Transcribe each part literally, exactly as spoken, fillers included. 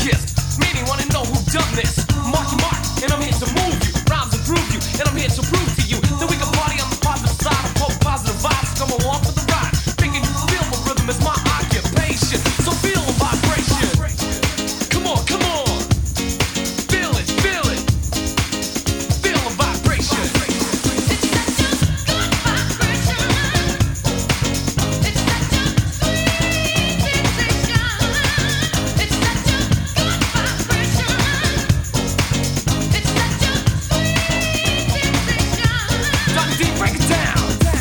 kissed. Many wanna know who done this. Marky Mark, and I'm here to move you. Rhymes improve you, and I'm here to prove to you that we can party on the positive side of both positive vibes. Come along for the ride. Thinking you feel my rhythm is my occupation. So feel the vibration. Come on, come on. Feel it, feel it. Feel the vibration. It's such a good vibration. It's such a sweet sensation. It's such a good vibration. It's such a sweet sensation. Doctor D, break it down.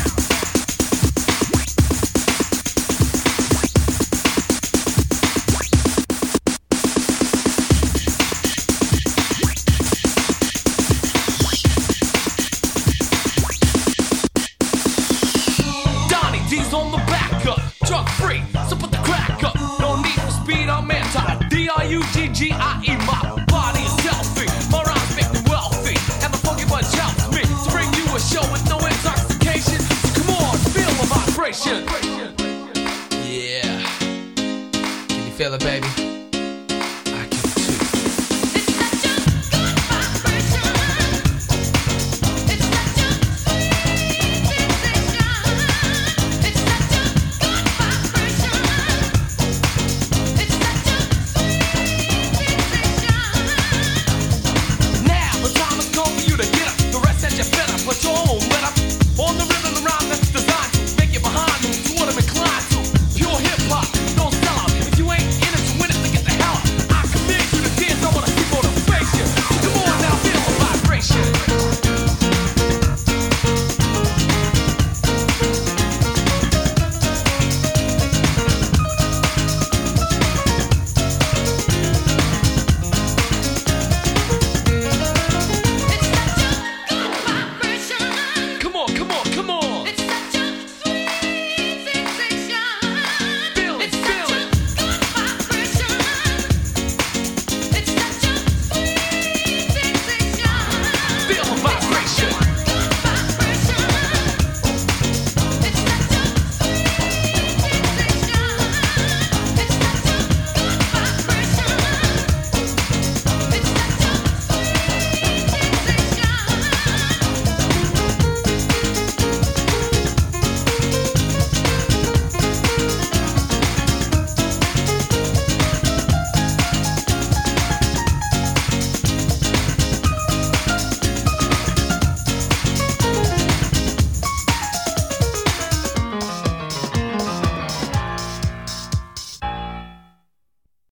Donnie D's on the back up, drug free, so put the crack up. No need for speed, I'm anti. D R U G G I E, my body is healthy. My rhymes make me wealthy, and the funky bunch helps me to bring you a show with no intoxication. So come on, feel the vibration. Yeah, can you feel it, baby?